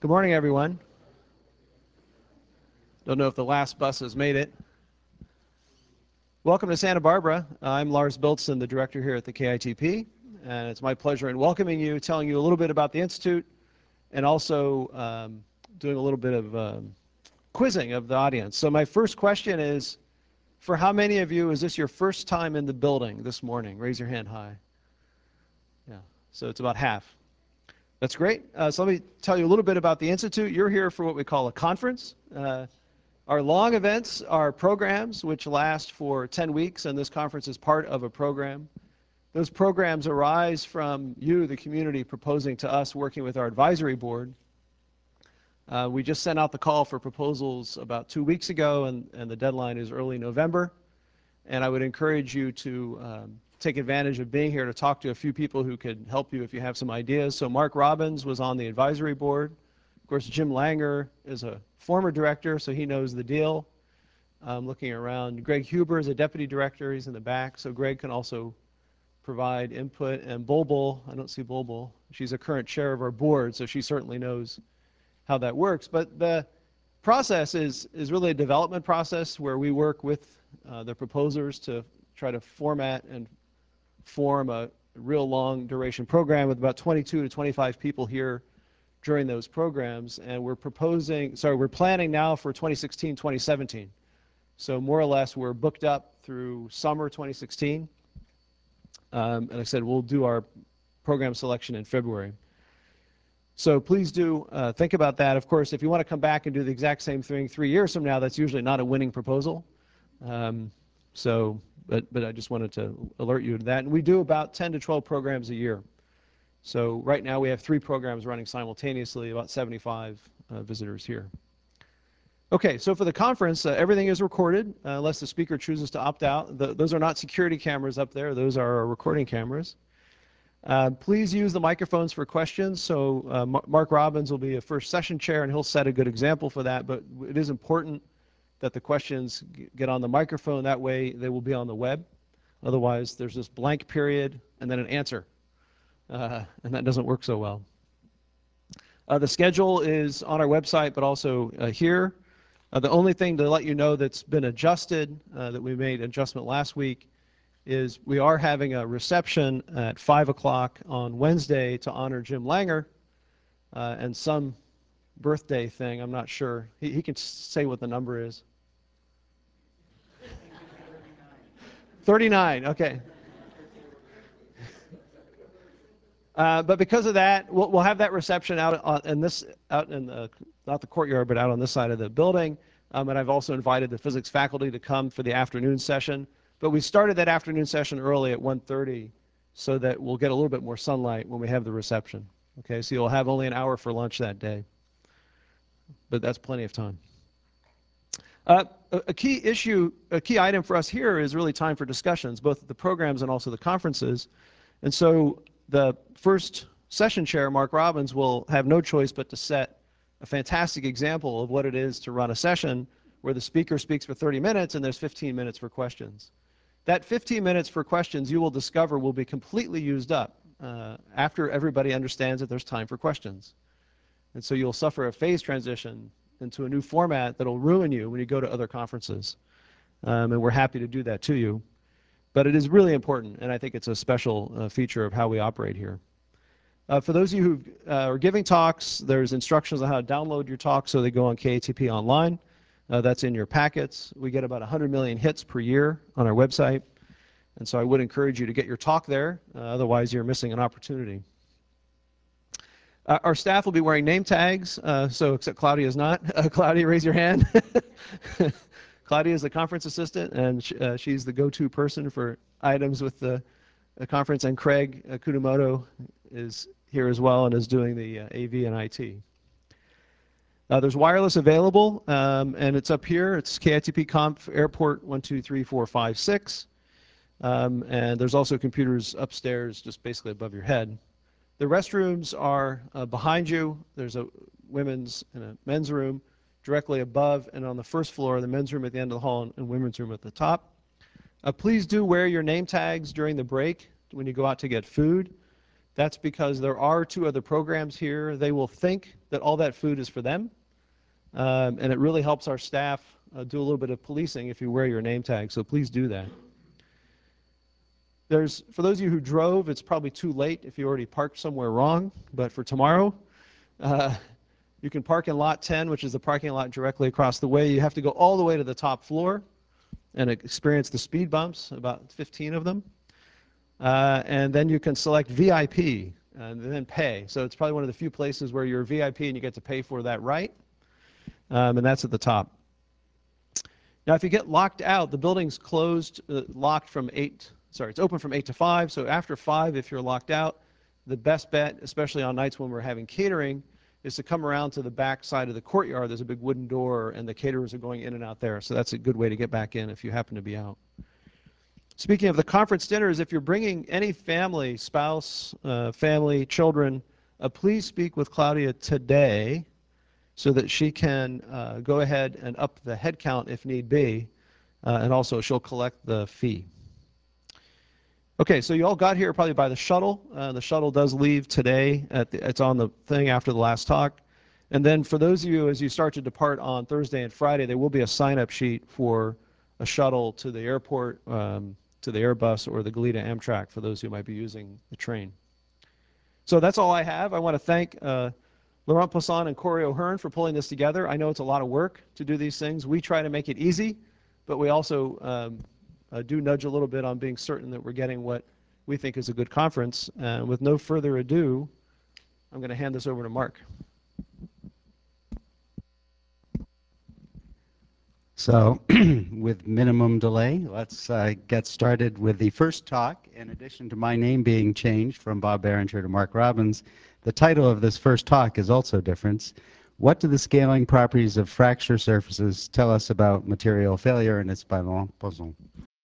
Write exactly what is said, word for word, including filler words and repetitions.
Good morning, everyone. Don't know if the last bus has made it. Welcome to Santa Barbara. I'm Lars Biltzen, the director here at the K I T P, and it's my pleasure in welcoming you, telling you a little bit about the Institute, and also um, doing a little bit of um, quizzing of the audience. So my first question is, for how many of you is this your first time in the building this morning? Raise your hand high. Yeah, so it's about half. That's great. Uh, so let me tell you a little bit about the Institute. You're here for what we call a conference. Uh, our long events are programs which last for ten weeks, and this conference is part of a program. Those programs arise from you, the community, proposing to us, working with our advisory board. Uh, we just sent out the call for proposals about two weeks ago, and, and the deadline is early November. And I would encourage you to um, take advantage of being here to talk to a few people who could help you if you have some ideas. So Mark Robbins was on the advisory board. Of course, Jim Langer is a former director, so he knows the deal. I'm looking around. Greg Huber is a deputy director. He's in the back, so Greg can also provide input. And Bulbul, I don't see Bulbul. She's a current chair of our board, so she certainly knows how that works. But the process is, is really a development process where we work with uh, the proposers to try to format and form a real long duration program with about twenty-two to twenty-five people here during those programs. And we're proposing, sorry, we're planning now for twenty sixteen, twenty seventeen. So more or less we're booked up through summer twenty sixteen. Um, and I said we'll do our program selection in February. So please do uh, think about that. Of course, if you want to come back and do the exact same thing three years from now, that's usually not a winning proposal. Um, so, but, but I just wanted to alert you to that. And we do about ten to twelve programs a year. So right now we have three programs running simultaneously, about seventy-five uh, visitors here. Okay, so for the conference, uh, everything is recorded uh, unless the speaker chooses to opt out. The, those are not security cameras up there. Those are our recording cameras. Uh, please use the microphones for questions. So uh, Mark Robbins will be a first session chair, and he'll set a good example for that. But it is important that the questions get on the microphone. That way they will be on the web. Otherwise, there's this blank period and then an answer. Uh, and that doesn't work so well. Uh, the schedule is on our website, but also uh, here. Uh, the only thing to let you know that's been adjusted, uh, that we made adjustment last week, is we are having a reception at five o'clock on Wednesday to honor Jim Langer uh, and some birthday thing. I'm not sure. He, he can say what the number is. thirty-nine, okay. Uh, but because of that, we'll, we'll have that reception out on, in this, out in the, not the courtyard, but out on this side of the building. Um, and I've also invited the physics faculty to come for the afternoon session. But we started that afternoon session early at one thirty so that we'll get a little bit more sunlight when we have the reception. Okay, so you'll have only an hour for lunch that day. But that's plenty of time. Uh, a, a key issue, a key item for us here is really time for discussions, both at the programs and also the conferences. And so the first session chair, Mark Robbins, will have no choice but to set a fantastic example of what it is to run a session where the speaker speaks for thirty minutes and there's fifteen minutes for questions. That fifteen minutes for questions, you will discover, will be completely used up uh, after everybody understands that there's time for questions. And so you'll suffer a phase transition into a new format that will ruin you when you go to other conferences. Um, and we're happy to do that to you. But it is really important, and I think it's a special uh, feature of how we operate here. Uh, for those of you who uh, are giving talks, there's instructions on how to download your talk so they go on K A T P Online. Uh, that's in your packets. We get about one hundred million hits per year on our website. And so I would encourage you to get your talk there. Uh, otherwise, you're missing an opportunity. Uh, our staff will be wearing name tags, uh, so except Claudia is not. Uh, Claudia, raise your hand. Claudia is the conference assistant, and sh uh, she's the go-to person for items with the, the conference. And Craig uh, Kudamoto is here as well and is doing the uh, A V and I T. Uh, there's wireless available, um, and it's up here. It's K I T P Conf Airport one two three four five six. Um, and there's also computers upstairs, just basically above your head. The restrooms are uh, behind you. There's a women's and a men's room directly above, and on the first floor, the men's room at the end of the hall and women's room at the top. Uh, please do wear your name tags during the break when you go out to get food. That's because there are two other programs here. They will think that all that food is for them, um, and it really helps our staff uh, do a little bit of policing if you wear your name tag, so please do that. There's, for those of you who drove, it's probably too late if you already parked somewhere wrong, but for tomorrow, uh, you can park in lot ten, which is the parking lot directly across the way. You have to go all the way to the top floor and experience the speed bumps, about fifteen of them. Uh, and then you can select V I P and then pay. So it's probably one of the few places where you're V I P and you get to pay for that right, um, and that's at the top. Now, if you get locked out, the building's closed, uh, locked from eight, sorry, it's open from eight to five, so after five, if you're locked out, the best bet, especially on nights when we're having catering, is to come around to the back side of the courtyard. There's a big wooden door, and the caterers are going in and out there, so that's a good way to get back in if you happen to be out. Speaking of the conference dinners, if you're bringing any family, spouse, uh, family, children, uh, please speak with Claudia today so that she can uh, go ahead and up the head count if need be, uh, and also she'll collect the fee. Okay, so you all got here probably by the shuttle. Uh, the shuttle does leave today. At the, it's on the thing after the last talk. And then for those of you, as you start to depart on Thursday and Friday, there will be a sign-up sheet for a shuttle to the airport, um, to the Airbus or the Goleta Amtrak for those who might be using the train. So that's all I have. I want to thank uh, Laurent Poisson and Corey O'Hearn for pulling this together. I know it's a lot of work to do these things. We try to make it easy, but we also um, uh, do nudge a little bit on being certain that we're getting what we think is a good conference. Uh, with no further ado, I'm going to hand this over to Mark. So with minimum delay, let's uh, get started with the first talk. In addition to my name being changed from Bob Barringer to Mark Robbins, the title of this first talk is also different. What do the scaling properties of fracture surfaces tell us about material failure? And it's by Laurent Poisson.